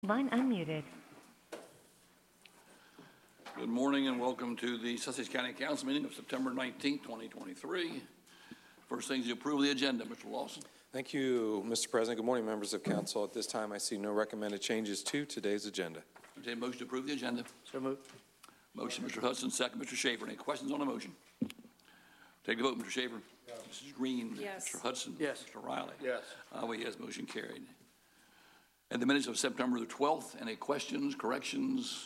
Line unmuted. Good morning and welcome to the Sussex County Council meeting of September 19th, 2023. First thing is to approve the agenda. Mr. Lawson. Thank you, Mr. President. Good morning, members of council. At this time, I see no recommended changes to today's agenda. Entertain a motion to approve the agenda. So moved. Motion, Mr. Hudson, second, Mr. Schaefer. Any questions on the motion? Take the vote, Mr. Schaefer. Yes. Mrs. Green. Yes. Mr. Hudson. Yes. Mr. Riley. Yes. Yes, motion carried. And the minutes of September the 12th. Any questions, corrections?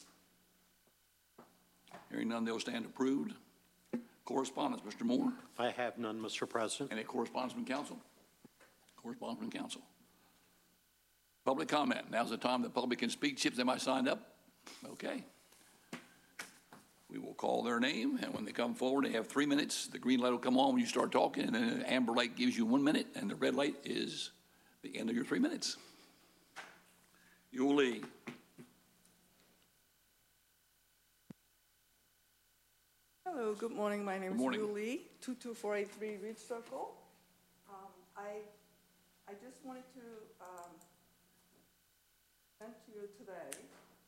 Hearing none, they'll stand approved. Correspondence, Mr. Moore. I have none, Mr. President. Any correspondence from council? Correspondence from council. Public comment. Now's the time the public can speak. Chips, am I signed up? Okay. We will call their name, and when they come forward, they have 3 minutes. The green light will come on when you start talking, and then the amber light gives you 1 minute, and the red light is the end of your 3 minutes. Yuli. Hello, good morning. My name is morning. Yuli, 22483 Ridge Circle. I just wanted to present to you today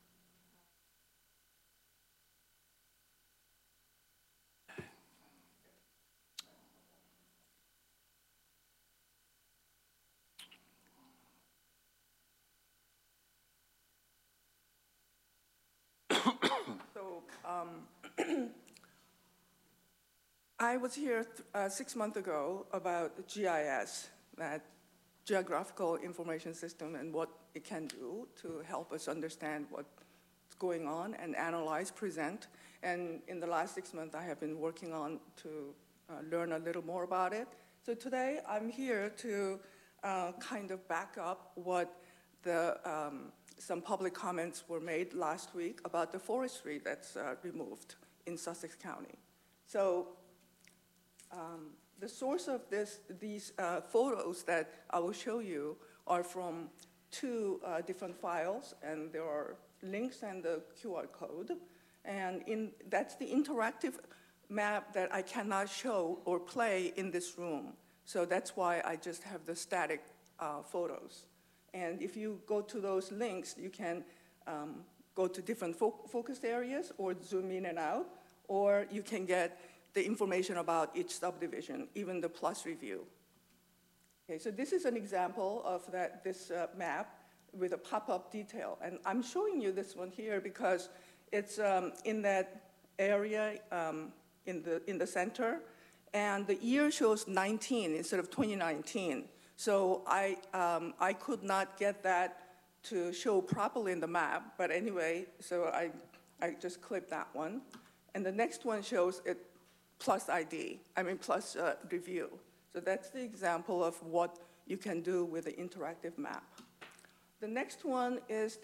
I was here 6 months ago about GIS, that Geographical Information System, and what it can do to help us understand what's going on and analyze, present. And in the last 6 months, I have been working on to learn a little more about it. So today, I'm here to kind of back up what some public comments were made last week about the forestry that's removed in Sussex County. So the source of these photos that I will show you are from two different files, and there are links and the QR code. And that's the interactive map that I cannot show or play in this room. So that's why I just have the static photos. And if you go to those links, you can go to different focus areas or zoom in and out, or you can get the information about each subdivision, even the plus review. Okay, so this is an example of this map with a pop-up detail. And I'm showing you this one here because it's in that area in the center, and the year shows 19 instead of 2019. So I could not get that to show properly in the map, but anyway, so I just clipped that one. And the next one shows it plus plus review. So that's the example of what you can do with the interactive map. The next one is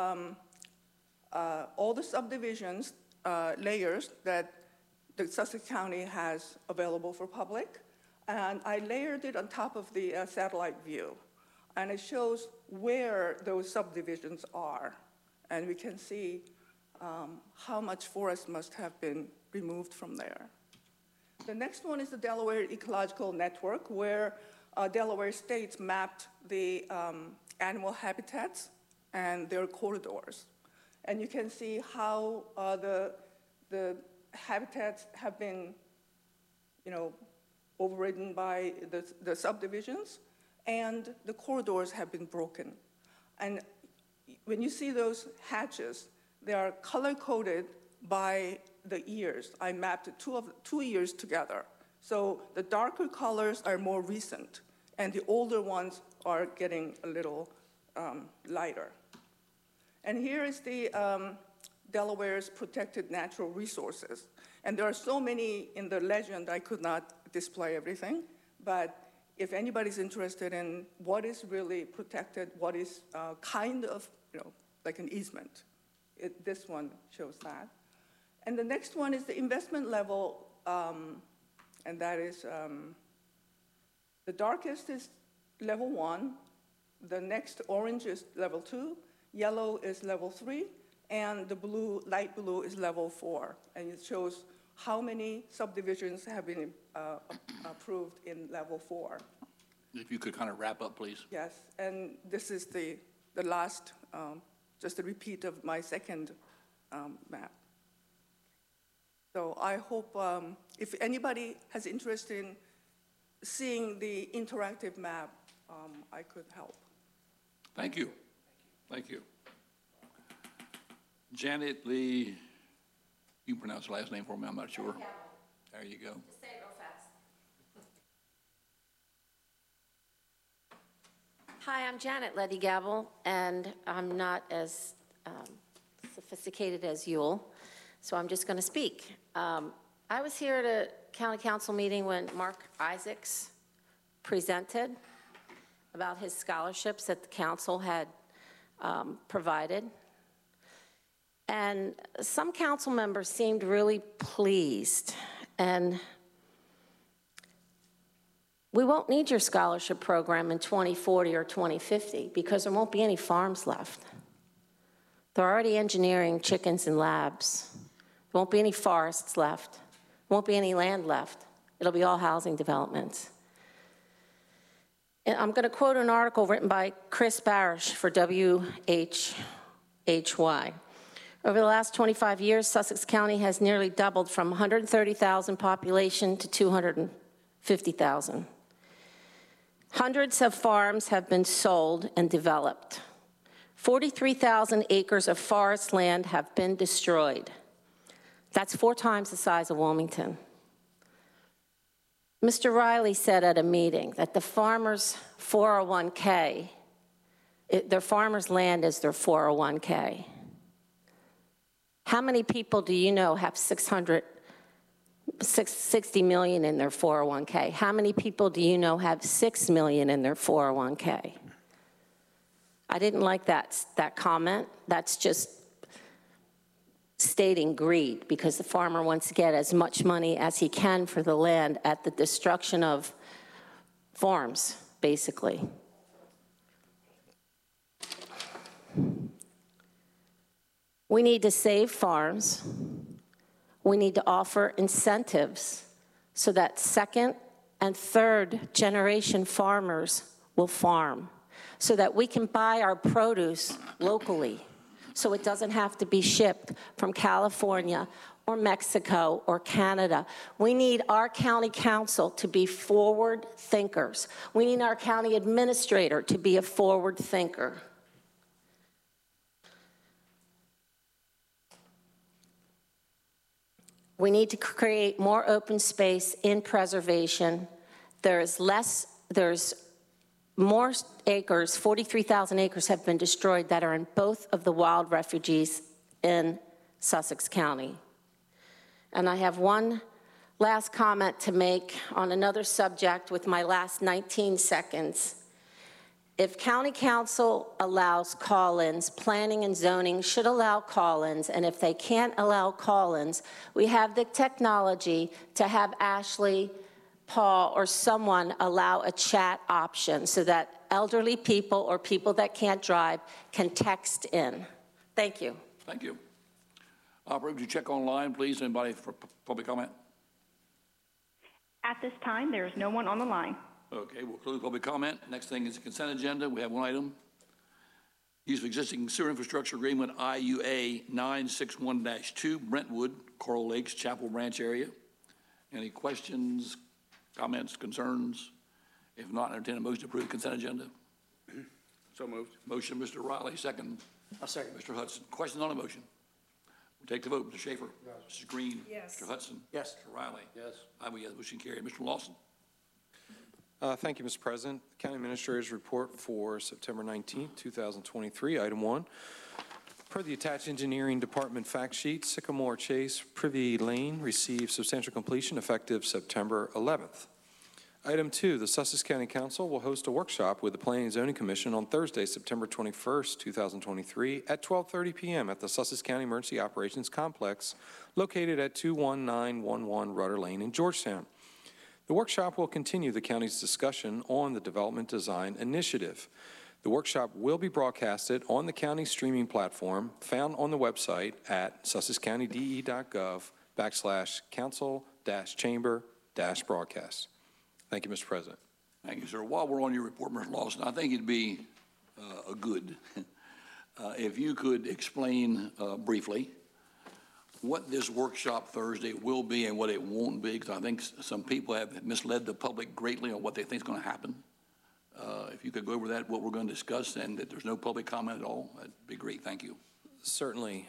all the subdivisions layers that the Sussex County has available for public. And I layered it on top of the satellite view. And it shows where those subdivisions are. And we can see how much forest must have been removed from there. The next one is the Delaware Ecological Network, where Delaware states mapped the animal habitats and their corridors. And you can see how the habitats have been, overridden by the subdivisions, and the corridors have been broken. And when you see those hatches, they are color-coded by the years. I mapped two years together. So the darker colors are more recent, and the older ones are getting a little lighter. And here is the Delaware's protected natural resources. And there are so many in the legend, I could not display everything. But if anybody's interested in what is really protected, what is kind of, like an easement, this one shows that. And the next one is the investment level, and that is the darkest is level 1, the next orange is level 2, yellow is level 3, and the blue, light blue is level 4. And it shows how many subdivisions have been approved in level 4. If you could kind of wrap up, please. Yes, and this is the the last, just a repeat of my second map. So I hope if anybody has interest in seeing the interactive map, I could help. Thank you. Thank you. Janet Lee, you can pronounce the last name for me, I'm not sure. There you go. Just say it real fast. Hi, I'm Janet Letty Gabel, and I'm not as sophisticated as Yule, so I'm just going to speak. I was here at a county council meeting when Mark Isaacs presented about his scholarships that the council had provided. And some council members seemed really pleased. And we won't need your scholarship program in 2040 or 2050 because there won't be any farms left. They're already engineering chickens in labs. There won't be any forests left. There won't be any land left. It'll be all housing developments. And I'm going to quote an article written by Chris Barish for WHHY. Over the last 25 years, Sussex County has nearly doubled from 130,000 population to 250,000. Hundreds of farms have been sold and developed. 43,000 acres of forest land have been destroyed. That's 4 times the size of Wilmington. Mr. Riley said at a meeting that the farmers' 401k, their farmers' land is their 401k. How many people do you know have 60 million in their 401k? How many people do you know have 6 million in their 401k? I didn't like that comment. That's just stating greed because the farmer wants to get as much money as he can for the land at the destruction of farms, basically. We need to save farms. We need to offer incentives so that second and third generation farmers will farm, so that we can buy our produce locally, so it doesn't have to be shipped from California or Mexico or Canada. We need our county council to be forward thinkers. We need our county administrator to be a forward thinker. We need to create more open space in preservation. There's more acres, 43,000 acres have been destroyed that are in both of the wild refuges in Sussex County. And I have one last comment to make on another subject with my last 19 seconds. If county council allows call-ins, planning and zoning should allow call-ins, and if they can't allow call-ins, we have the technology to have Ashley, Paul, or someone allow a chat option so that elderly people or people that can't drive can text in. Thank you. Thank you. Operator, would you check online, please? Anybody for public comment? At this time, there is no one on the line. Okay, we'll close public comment. Next thing is the consent agenda. We have one item. Use of existing sewer infrastructure agreement IUA 961-2, Brentwood, Coral Lakes, Chapel Branch area. Any questions, comments, concerns? If not, entertain a motion to approve the consent agenda. So moved. Motion, Mr. Riley, second. I'll second. Mr. Hudson. Questions on the motion? We'll take the vote. Mr. Schaefer. Yes. Mrs. Green. Yes. Mr. Hudson. Yes. Mr. Riley. Yes. I vote yes, motion carried. Mr. Lawson. Thank you, Mr. President. County Administrator's report for September 19, 2023. Item 1. Per the attached engineering department fact sheet, Sycamore Chase Privy Lane received substantial completion effective September 11th. Item 2. The Sussex County Council will host a workshop with the Planning and Zoning Commission on Thursday, September 21st, 2023 at 12:30 p.m. at the Sussex County Emergency Operations Complex located at 21911 Rudder Lane in Georgetown. The workshop will continue the county's discussion on the Development Design Initiative. The workshop will be broadcasted on the county streaming platform found on the website at sussexcountydE.gov/council-chamber-broadcast. Thank you, Mr. President. Thank you, sir. While we're on your report, Mr. Lawson, I think it'd be good. If you could explain briefly what this workshop Thursday will be and what it won't be, because I think some people have misled the public greatly on what they think is going to happen. If you could go over that, what we're going to discuss, and that there's no public comment at all, that'd be great. Thank you. Certainly.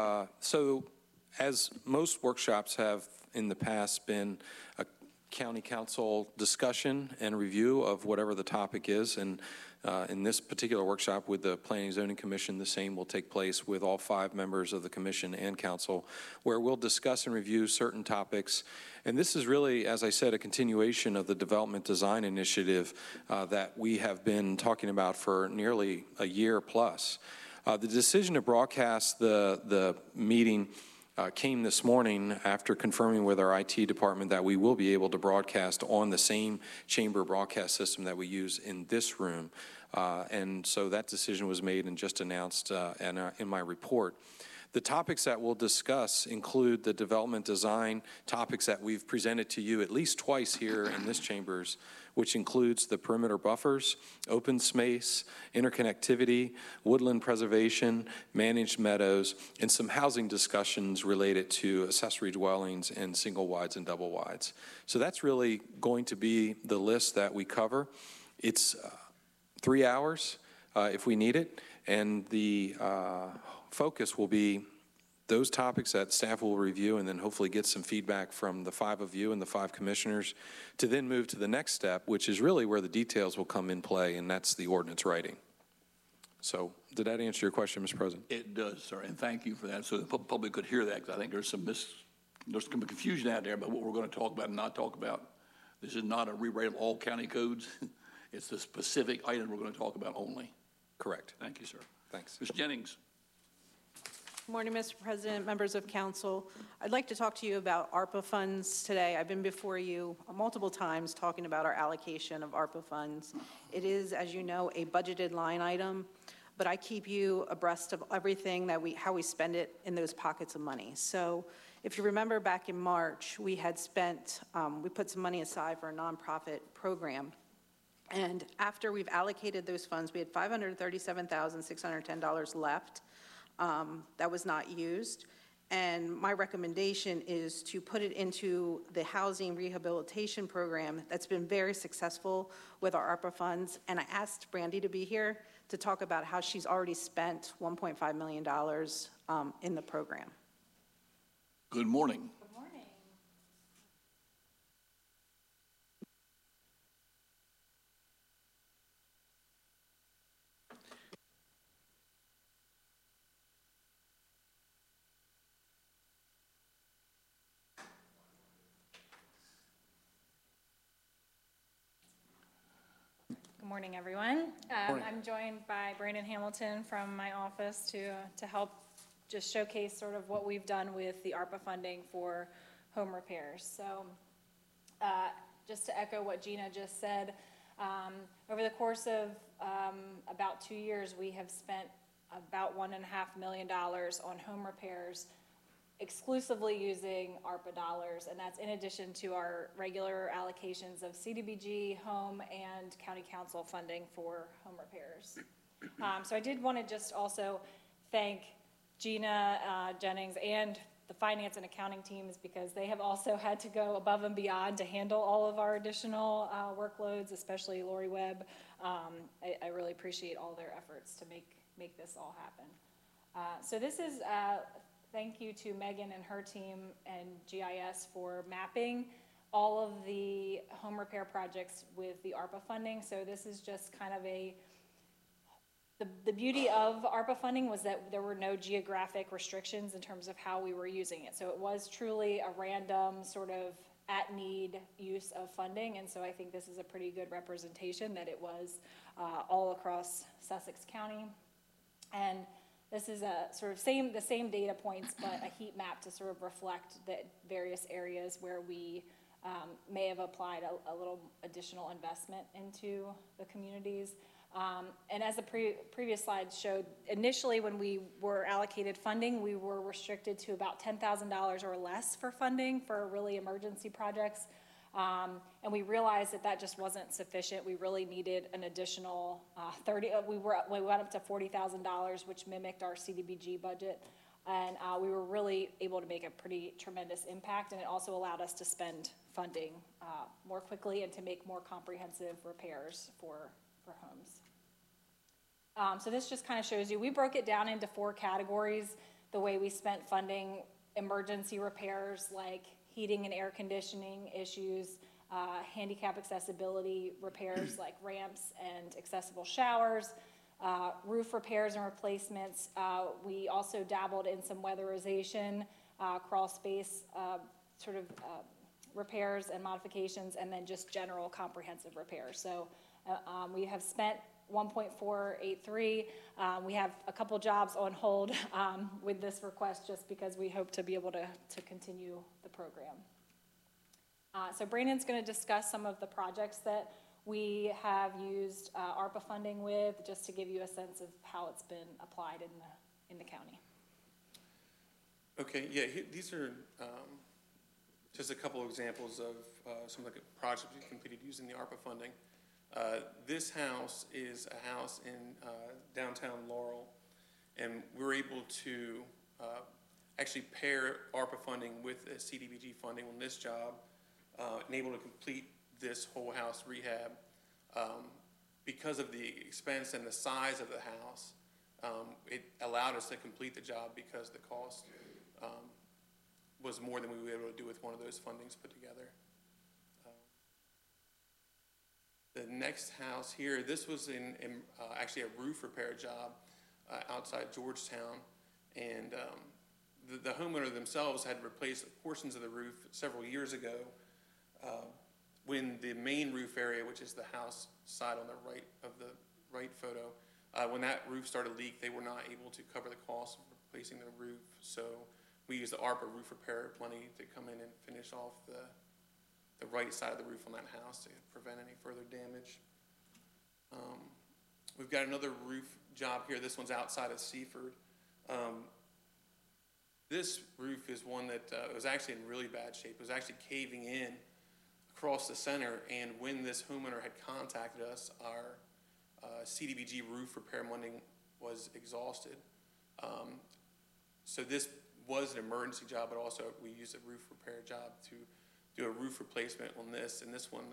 So as most workshops have in the past been a county council discussion and review of whatever the topic is, and in this particular workshop with the Planning and Zoning Commission, the same will take place with all 5 members of the commission and council, where we'll discuss and review certain topics. And this is really, as I said, a continuation of the development design initiative that we have been talking about for nearly a year plus. The decision to broadcast the meeting came this morning after confirming with our IT department that we will be able to broadcast on the same chamber broadcast system that we use in this room. And so that decision was made and just announced in my report. The topics that we'll discuss include the development design topics that we've presented to you at least twice here in this chambers, which includes the perimeter buffers, open space, interconnectivity, woodland preservation, managed meadows, and some housing discussions related to accessory dwellings and single wides and double wides. So that's really going to be the list that we cover. It's 3 hours if we need it, and the focus will be those topics that staff will review and then hopefully get some feedback from the 5 of you and the 5 commissioners to then move to the next step, which is really where the details will come in play, and that's the ordinance writing. So did that answer your question, Mr. President? It does, sir, and thank you for that, so the public could hear that, because I think there's some confusion out there about what we're going to talk about and not talk about. This is not a rewrite of all county codes. It's the specific item we're going to talk about only. Correct. Thank you, sir. Thanks. Ms. Jennings. Good morning, Mr. President, members of council. I'd like to talk to you about ARPA funds today. I've been before you multiple times talking about our allocation of ARPA funds. It is, as you know, a budgeted line item, but I keep you abreast of everything that how we spend it in those pockets of money. So if you remember back in March, we had spent, we put some money aside for a nonprofit program. And after we've allocated those funds, we had $537,610 left. That was not used, and my recommendation is to put it into the housing rehabilitation program that's been very successful with our ARPA funds, and I asked Brandy to be here to talk about how she's already spent $1.5 million in the program. Good morning. Good morning. Good morning, everyone. I'm joined by Brandon Hamilton from my office to help just showcase sort of what we've done with the ARPA funding for home repairs. So just to echo what Gina just said, over the course of about 2 years, we have spent about $1.5 million on home repairs exclusively using ARPA dollars, and that's in addition to our regular allocations of CDBG, home, and county council funding for home repairs. So I did want to just also thank Gina Jennings and the finance and accounting teams, because they have also had to go above and beyond to handle all of our additional workloads, especially Lori Webb. I really appreciate all their efforts to make this all happen. So this is thank you to Megan and her team and GIS for mapping all of the home repair projects with the ARPA funding. So this is just kind of the beauty of ARPA funding was that there were no geographic restrictions in terms of how we were using it. So it was truly a random sort of at-need use of funding, and so I think this is a pretty good representation that it was all across Sussex County. And this is a sort of the same data points, but a heat map to sort of reflect the various areas where we may have applied a little additional investment into the communities. And as the previous slide showed, initially when we were allocated funding, we were restricted to about $10,000 or less for funding for really emergency projects. And we realized that that just wasn't sufficient. We really needed an additional we went up to $40,000, which mimicked our CDBG budget. And we were really able to make a pretty tremendous impact, and it also allowed us to spend funding more quickly and to make more comprehensive repairs for homes. So this just kind of shows you, we broke it down into 4 categories, the way we spent funding: emergency repairs like heating and air conditioning issues, handicap accessibility repairs like ramps and accessible showers, roof repairs and replacements. We also dabbled in some weatherization, crawl space repairs and modifications, and then just general comprehensive repairs. So we have spent 1.483. We have a couple jobs on hold with this request, just because we hope to be able to continue the program. So Brandon's going to discuss some of the projects that we have used ARPA funding with, just to give you a sense of how it's been applied in the county. Okay, yeah, these are just a couple of examples of some of the projects we completed using the ARPA funding. This house is a house in downtown Laurel, and we were able to actually pair ARPA funding with CDBG funding on this job, and able to complete this whole house rehab. Because of the expense and the size of the house, it allowed us to complete the job because the cost was more than we were able to do with one of those fundings put together. The next house here, this was in actually a roof repair job outside Georgetown, and the homeowner themselves had replaced portions of the roof several years ago when the main roof area, which is the house side on the right of the right photo, when that roof started to leak, they were not able to cover the cost of replacing the roof. So we used the ARPA roof repair money to come in and finish off the right side of the roof on that house to prevent any further damage. We've got another roof job here. This one's outside of Seaford. This roof is one that was actually in really bad shape. It was actually caving in across the center, and when this homeowner had contacted us, our CDBG roof repair funding was exhausted. So this was an emergency job, but also we used a roof repair job to do a roof replacement on this, and this one,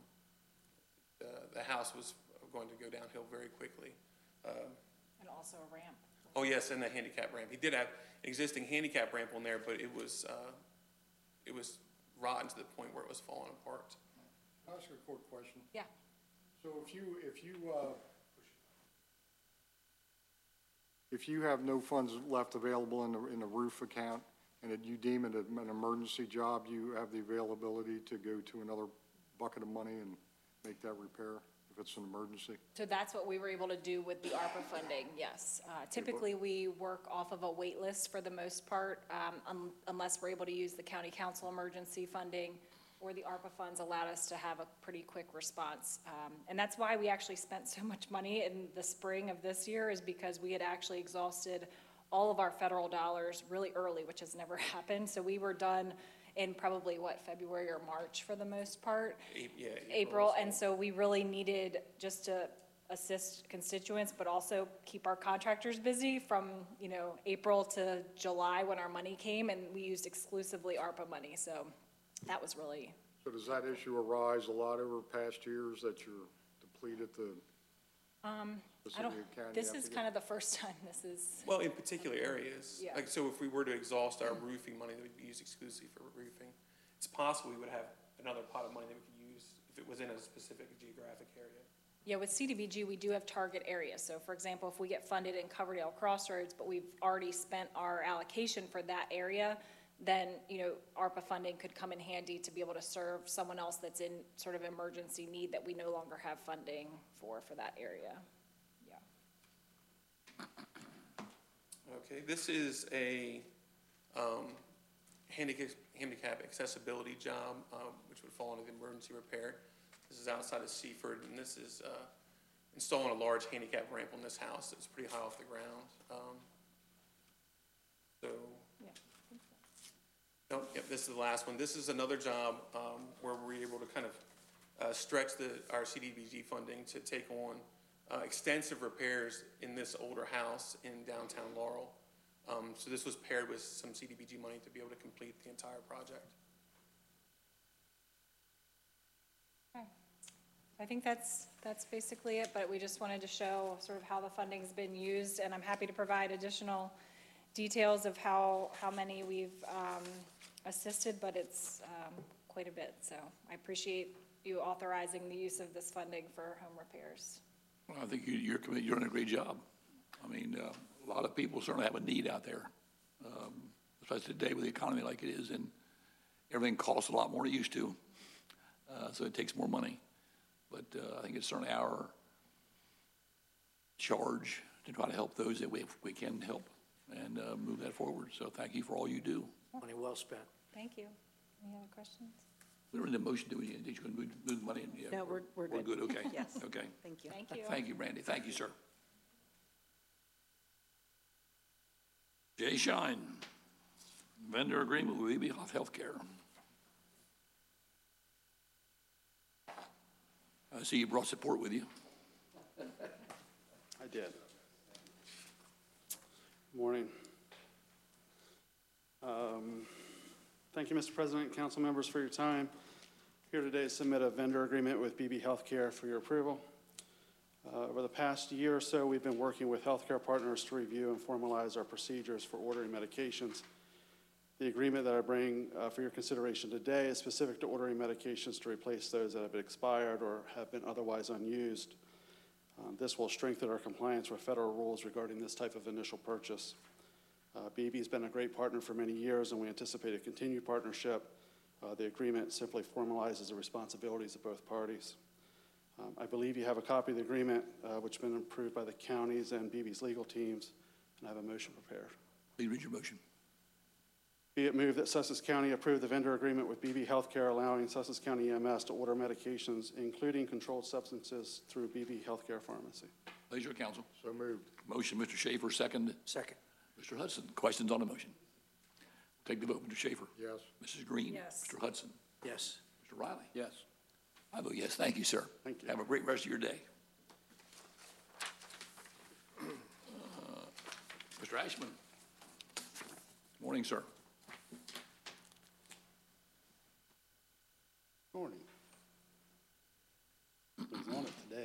the house was going to go downhill very quickly. And also a ramp. Oh yes, and the handicap ramp. He did have an existing handicap ramp on there, but it was rotten to the point where it was falling apart. I'll ask you a quick question. Yeah. So if you have no funds left available in the roof account, and you deem it an emergency job, you have the availability to go to another bucket of money and make that repair if it's an emergency? So that's what we were able to do with the ARPA funding, yes. Typically, we work off of a wait list for the most part, unless we're able to use the county council emergency funding, or the ARPA funds allowed us to have a pretty quick response. And that's why we actually spent so much money in the spring of this year, is because we had actually exhausted all of our federal dollars really early, which has never happened. So we were done in probably, February or March for the most part? April. And so we really needed just to assist constituents, but also keep our contractors busy from, April to July when our money came, and we used exclusively ARPA money. So that was really. So does that issue arise a lot over past years that you're depleted the this is kind of the first time this is. Well, in particular areas. Yeah. Like, so if we were to exhaust our roofing money that we use exclusively for roofing, it's possible we would have another pot of money that we could use if it was in a specific geographic area. Yeah, with CDBG, we do have target areas. So for example, if we get funded in Coverdale Crossroads, but we've already spent our allocation for that area, then, ARPA funding could come in handy to be able to serve someone else that's in sort of emergency need that we no longer have funding for that area. Yeah. Okay, this is a handicap accessibility job, which would fall under the emergency repair. This is outside of Seaford, and this is installing a large handicap ramp on this house that's pretty high off the ground. No, yep, this is the last one. This is another job where we're able to kind of stretch our CDBG funding to take on extensive repairs in this older house in downtown Laurel. So this was paired with some CDBG money to be able to complete the entire project. Okay. I think that's basically it, but we just wanted to show sort of how the funding's been used, and I'm happy to provide additional details of how many we've assisted, but it's quite a bit. So I appreciate you authorizing the use of this funding for home repairs. Well, I think you're committed, you're doing a great job. I mean, a lot of people certainly have a need out there, especially today with the economy like it is, and everything costs a lot more than it used to, so it takes more money. But I think it's certainly our charge to try to help those that we can help and move that forward. So thank you for all you do. Money well spent. Thank you. Any other questions? We don't need a motion, do we? Did you move the money? Yeah, No, we're good. We're good, okay. Yes. Okay. Thank you. Thank you. Thank you, Brandy. Thank you, sir. Jay Shine, vendor agreement with EB Healthcare. I see you brought support with you. I did. Morning. Thank you, Mr. President, council members, for your time. Here today to submit a vendor agreement with BB Healthcare for your approval. Over the past year or so, we've been working with healthcare partners to review and formalize our procedures for ordering medications. The agreement that I bring for your consideration today is specific to ordering medications to replace those that have expired or have been otherwise unused. This will strengthen our compliance with federal rules regarding this type of initial purchase. BB has been a great partner for many years, and we anticipate a continued partnership. The agreement simply formalizes the responsibilities of both parties. I believe you have a copy of the agreement, which has been approved by the counties and BB's legal teams, and I have a motion prepared. Please read your motion. Be it moved that Sussex County approve the vendor agreement with BB Healthcare, allowing Sussex County EMS to order medications, including controlled substances, through BB Healthcare Pharmacy. Pleasure, council. So moved. Motion, Mr. Schaefer, second. Second. Mr. Hudson, questions on the motion? Take the vote. Mr. Schaefer? Yes. Mrs. Green? Yes. Mr. Hudson? Yes. Mr. Riley? Yes. I vote yes. Thank you, sir. Thank you. Have a great rest of your day. Mr. Ashman? Morning, sir. Morning. Who's on it today?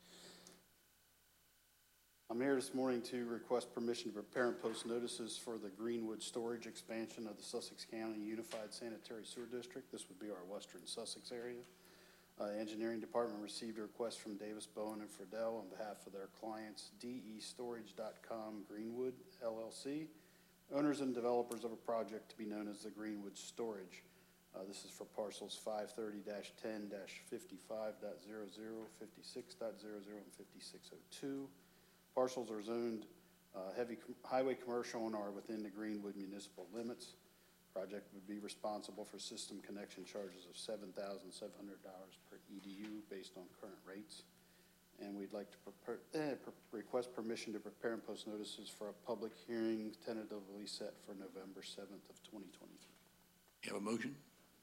I'm here this morning to request permission to prepare and post notices for the Greenwood storage expansion of the Sussex County Unified Sanitary Sewer District. This would be our western Sussex area. Engineering Department received a request from Davis, Bowen, and Friedel on behalf of their clients, DEStorage.com Greenwood LLC, owners and developers of a project to be known as the Greenwood Storage. This is for parcels 530-10-55.00, 56.00, and 5602. Parcels are zoned heavy highway commercial and are within the Greenwood municipal limits. Project would be responsible for system connection charges of $7,700 per EDU based on current rates. And we'd like to request permission to prepare and post notices for a public hearing tentatively set for November 7th of 2023. You have a motion?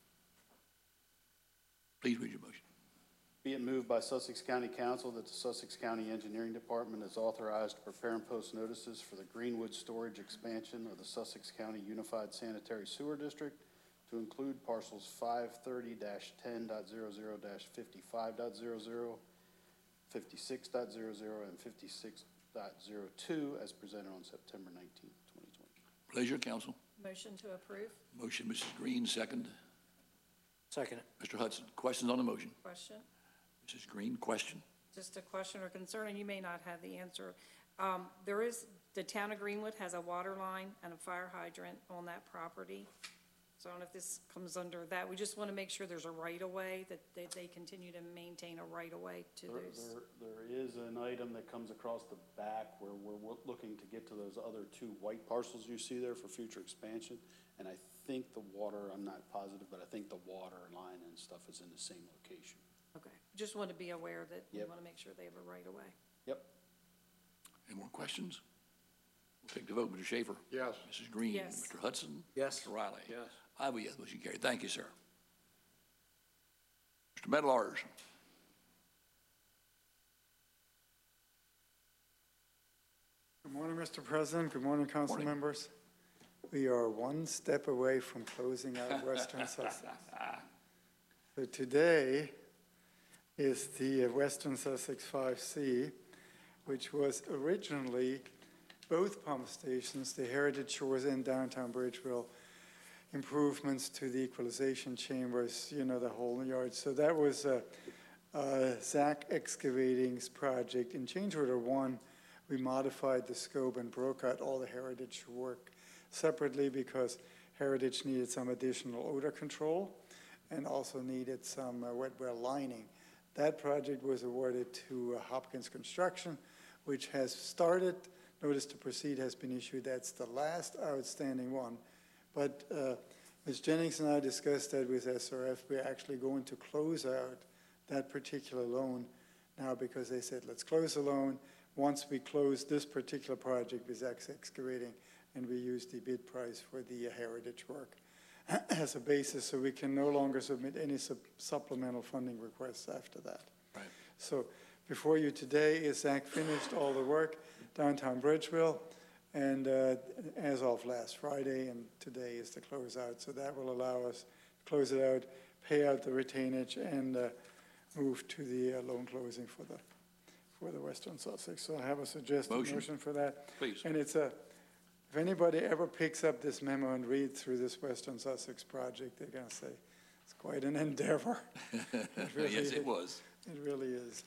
Please read your motion. Be it moved by Sussex County Council that the Sussex County Engineering Department is authorized to prepare and post notices for the Greenwood storage expansion of the Sussex County Unified Sanitary Sewer District to include parcels 530-10.00-55.00, 56.00, and 56.02 as presented on September 19, 2020. Pleasure, council. Motion to approve. Motion, Mrs. Green, second. Second. Mr. Hudson, questions on the motion? Question, Mrs. Green, question? just a question or concern, and you may not have the answer. The town of Greenwood has a water line and a fire hydrant on that property. So I don't know if this comes under that. We just want to make sure there's a right-of-way, that they continue to maintain a right-of-way to those. There is an item that comes across the back where we're looking to get to those other two white parcels you see there for future expansion. And I think the water, I'm not positive, but I think the water line and stuff is in the same location. Okay, just want to be aware that we Yep. want to make sure they have a right-of-way. Yep. Any more questions? We'll take the vote. Mr. Schaefer? Yes. Mrs. Green? Yes. Mr. Hudson? Yes. Mr. Riley? Yes. I vote yes, motion carried. Thank you, sir. Mr. Meadowlarge. Good morning, Mr. President. Good morning, council Morning. members. We are one step away from closing out Western Sussex. So today is the Western Sussex 5C, which was originally both pump stations, the Heritage Shores and downtown Bridgeville, improvements to the equalization chambers, you know, the whole yard. So that was Zach Excavating's project. In change order 1, we modified the scope and broke out all the Heritage work separately because Heritage needed some additional odor control and also needed some wet well lining. That project was awarded to Hopkins Construction, which has started. Notice to proceed has been issued. That's the last outstanding one. But Ms. Jennings and I discussed that with SRF. We're actually going to close out that particular loan now because they said, let's close the loan once we close this particular project with Zach Excavating, and we use the bid price for the Heritage work as a basis, so we can no longer submit any supplemental funding requests after that. Right. So before you today is Zach finished all the work downtown Bridgeville, and as of last Friday, and today is the closeout. So that will allow us to close it out, pay out the retainage, and move to the loan closing for the Western Sussex. So I have a suggested motion for that. Please. And it's if anybody ever picks up this memo and reads through this Western Sussex project, they're going to say, it's quite an endeavor. Yes, it was. It really is.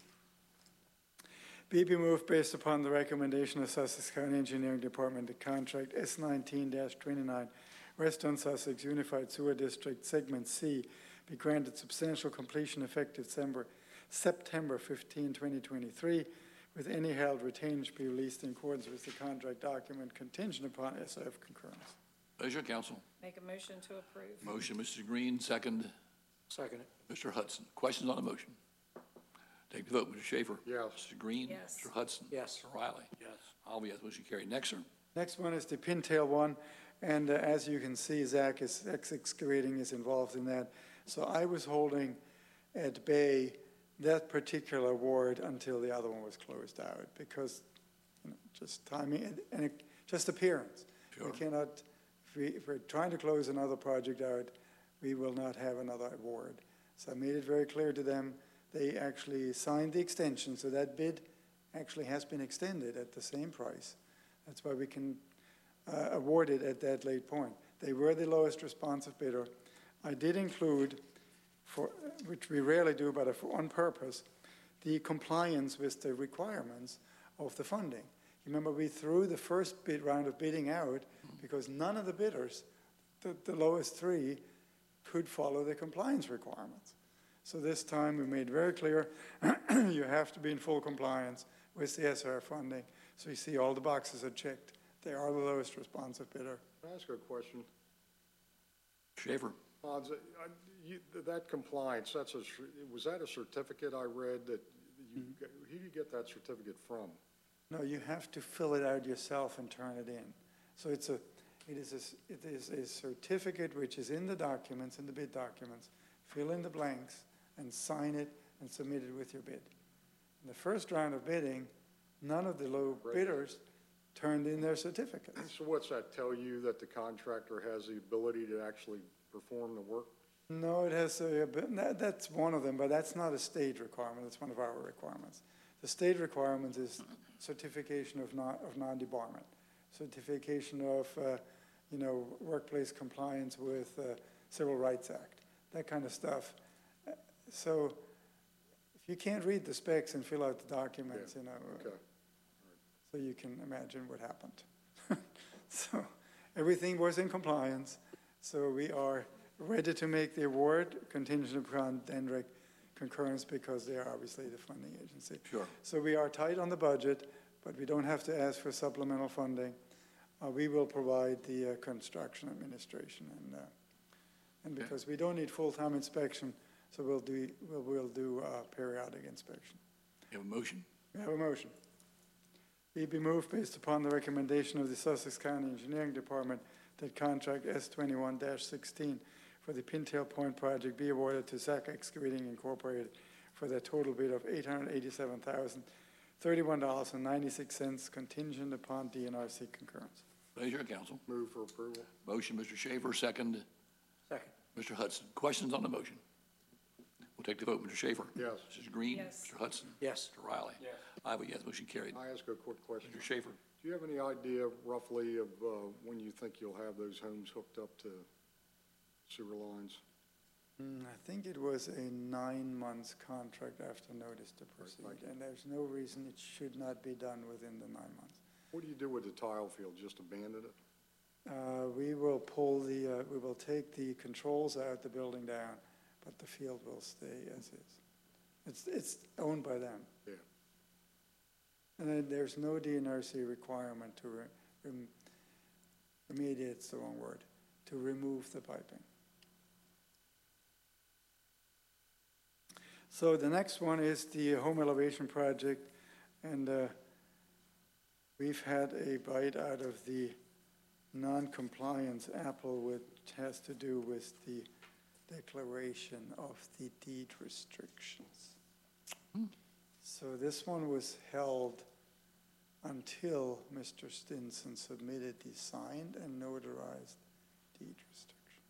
BB moved based upon the recommendation of Sussex County Engineering Department to contract S19-29 Western Sussex Unified Sewer District Segment C be granted substantial completion effective September 15, 2023, with any held retainage be released in accordance with the contract document contingent upon SRF concurrence. Pleasure, council. Make a motion to approve. Motion, Mr. Green, second. Second it. Mr. Hudson. Questions on the motion? Take the vote. Mr. Schaefer? Yes. Mr. Green? Yes. Mr. Hudson? Yes. Mr. Riley? Yes. I'll be yes, motion carried. Next, sir. Next one is the Pintail one, and as you can see, Zach Excavating is involved in that. So I was holding at bay that particular award until the other one was closed out because just timing and just appearance. Sure. We cannot, if we're trying to close another project out, we will not have another award. So I made it very clear to them. They actually signed the extension, so that bid actually has been extended at the same price. That's why we can award it at that late point. They were the lowest responsive bidder. I did include, which we rarely do, but on purpose, the compliance with the requirements of the funding. You remember we threw the first round of bidding out because none of the bidders, the lowest 3, could follow the compliance requirements. So this time we made very clear you have to be in full compliance with the SRF funding. So you see all the boxes are checked. They are the lowest responsive bidder. Can I ask a question? Schaefer? Hans, that compliance, was that a certificate I read that who do you get that certificate from? No, you have to fill it out yourself and turn it in. So it is a certificate which is in the documents, in the bid documents. Fill in the blanks and sign it and submit it with your bid. In the first round of bidding, none of the low bidders turned in their certificate. So what's that tell you, that the contractor has the ability to actually perform the work? No, it has that's one of them, but that's not a state requirement. That's one of our requirements. The state requirement is certification of non-debarment, certification of workplace compliance with Civil Rights Act, that kind of stuff. So if you can't read the specs and fill out the documents, Okay. So you can imagine what happened. So everything was in compliance. So we are ready to make the award contingent upon DENREC concurrence because they are obviously the funding agency. Sure. So we are tight on the budget, but we don't have to ask for supplemental funding. We will provide the construction administration, and because we don't need full-time inspection, so we'll do periodic inspection. You have a motion? We have a motion. It be moved based upon the recommendation of the Sussex County Engineering Department that contract S21-16 for the Pintail Point project be awarded to Zach Excavating Incorporated for their total bid of $887,031.96 contingent upon DNRC concurrence. Pleasure, council. Move for approval. Motion, Mr. Schaefer, second. Second. Mr. Hudson. Questions on the motion? We'll take the vote. Mr. Schaefer? Yes. Mrs. Green? Yes. Mr. Hudson? Yes. Mr. Riley? Yes. I vote yes, motion carried. I ask a quick question. Mr. Schaefer? Do you have any idea roughly of when you think you'll have those homes hooked up to sewer lines? I think it was a 9-month contract after notice to proceed, and there's no reason it should not be done within the 9 months. What do you do with the tile field? Just abandon it? We will we will take the controls out, the building down, but the field will stay as is. It's owned by them. Yeah. And then there's no DNRC requirement to remediate's the wrong word, to remove the piping. So the next one is the home elevation project, and we've had a bite out of the non-compliance apple, which has to do with the declaration of the deed restrictions. So this one was held until Mr. Stinson submitted the signed and notarized deed restriction.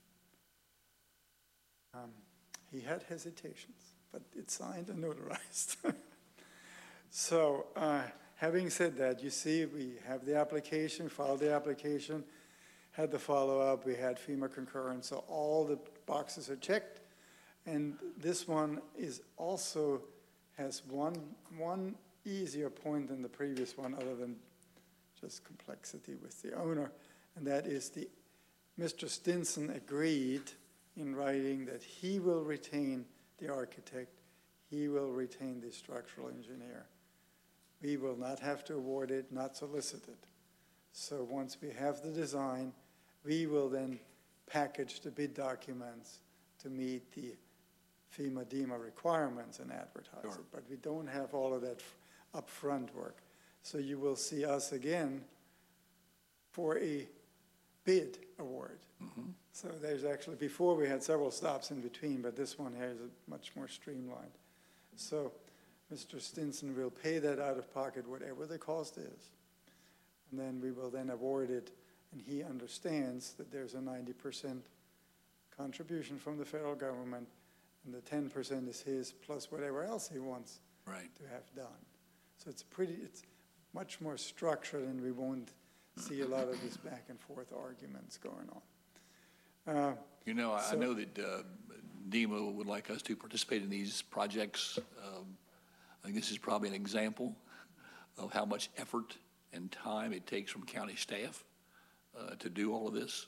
He had hesitations, but it's signed and notarized. So having said that, you see we have the application, filed the application, had the follow-up, we had FEMA concurrence, so all the boxes are checked. And this one is also has one easier point than the previous one, other than just complexity with the owner, and that is Mr. Stinson agreed in writing that he will retain the architect, he will retain the structural engineer. We will not have to award it, not solicit it. So once we have the design, we will then package the bid documents to meet the FEMA DEMA requirements and advertise it. But we don't have all of that upfront work. So you will see us again for a bid award. So there's actually, before we had several stops in between, but this one here is much more streamlined. So Mr. Stinson will pay that out of pocket, whatever the cost is. And then we will then award it, and he understands that there's a 90% contribution from the federal government, and the 10% is his plus whatever else he wants to have done. So it's much more structured, and we won't see a lot of this back and forth arguments going on. You know, I know that DEMA would like us to participate in these projects. I think this is probably an example of how much effort and time it takes from county staff to do all of this.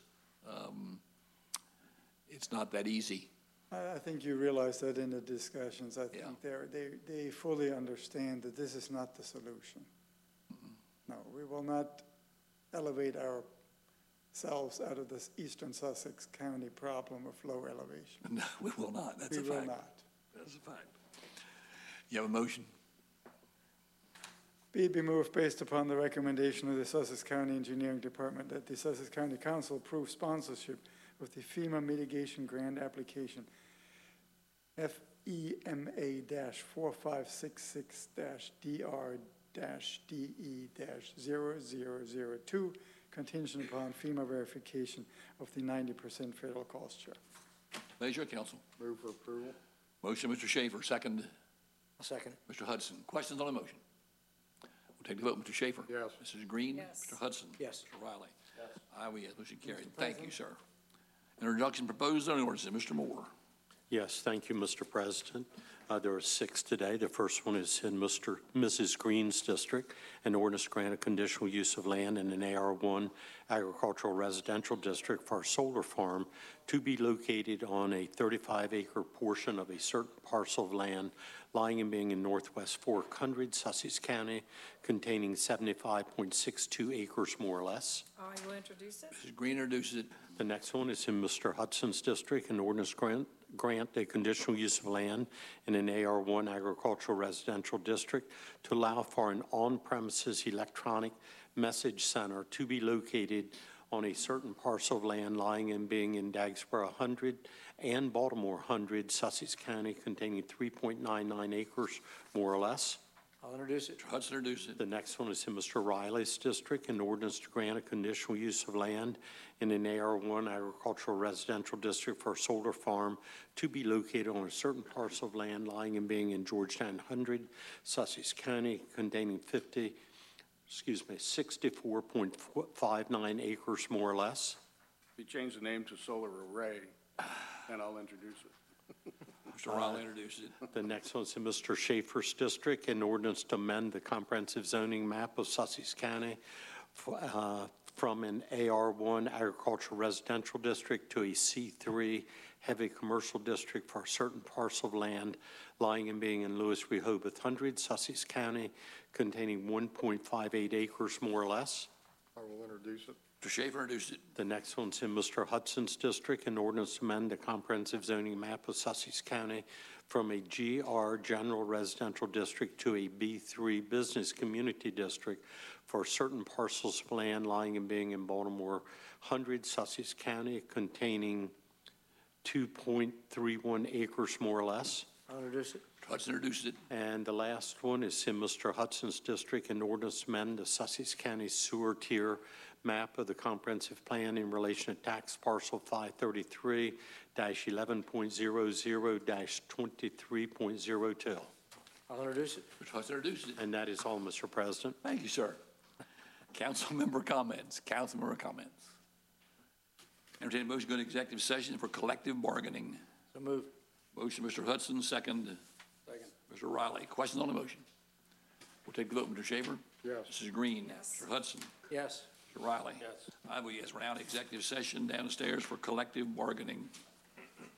It's not that easy. I think you realize that in the discussions. I think they fully understand that this is not the solution. No, we will not elevate ourselves out of this eastern Sussex County problem of low elevation. No, we will not. That's a fact. We will not. That's a fact. You have a motion? Be it moved based upon the recommendation of the Sussex County Engineering Department that the Sussex County Council approve sponsorship of the FEMA mitigation grant application FEMA-456-DR-DE-0002 contingent upon FEMA verification of the 90% federal cost share. Pleasure, council. Move for approval. Motion, Mr. Schaefer, second. I'll second. Mr. Hudson. Questions on the motion? We'll take the vote. Mr. Schaefer? Yes. Mrs. Green? Yes. Mr. Hudson? Yes. Mr. Riley? Yes. Aye, we have motion carried. Thank you, sir. Introduction proposed zoning ordinance, Mr. Moore. Yes, thank you, Mr. President. There are 6 today. The first one is in Mrs. Green's district, an ordinance grant a conditional use of land in an AR1 agricultural residential district for a solar farm to be located on a 35-acre portion of a certain parcel of land lying and being in northwest Fork Hundred, Sussex County, containing 75.62 acres more or less. I will introduce it. Mrs. Green introduces it. The next one is in Mr. Hudson's district, an ordinance grant a conditional use of land in an AR1 agricultural residential district to allow for an on-premises electronic message center to be located on a certain parcel of land lying and being in Dagsboro 100 and Baltimore 100, Sussex County, containing 3.99 acres, more or less. I'll introduce it. Mr. Hudson, introduce it. The next one is in Mr. Riley's district, an ordinance to grant a conditional use of land in an AR1 agricultural residential district for a solar farm to be located on a certain parcel of land lying and being in Georgetown 100, Sussex County, containing 64.59 acres, more or less. We change the name to Solar Array, and I'll introduce it. Mr. Riley, introduce it. The next one's in Mr. Schaefer's district, an ordinance to amend the comprehensive zoning map of Sussex County from an AR1 agricultural residential district to a C3 heavy commercial district for a certain parcel of land lying and being in Lewis Rehoboth 100, Sussex County, containing 1.58 acres, more or less. I will introduce it. Mr. Schaefer, introduce it. The next one's in Mr. Hudson's district, an ordinance to amend the comprehensive zoning map of Sussex County from a GR general residential district to a B3 business community district for certain parcels of land lying and being in Baltimore 100, Sussex County, containing 2.31 acres, more or less. I'll introduce it. Hudson, introduce it. And the last one is in Mr. Hudson's district, an ordinance to amend the Sussex County sewer tier map of the comprehensive plan in relation to tax parcel 533-11.00-23.02. I'll introduce it. Mr. Hudson, introduce it. And that is all, Mr. President. Thank you, sir. Council member comments. Council member comments. Entertain a motion to go into executive session for collective bargaining. So moved. Motion, Mr. Hudson, second. Second. Mr. Riley. Questions on the motion? We'll take the vote. Mr. Schaefer? Yes. Mrs. Green? Yes. Mr. Hudson? Yes. Mr. Riley? Yes. I vote yes. We're now in executive session downstairs for collective bargaining.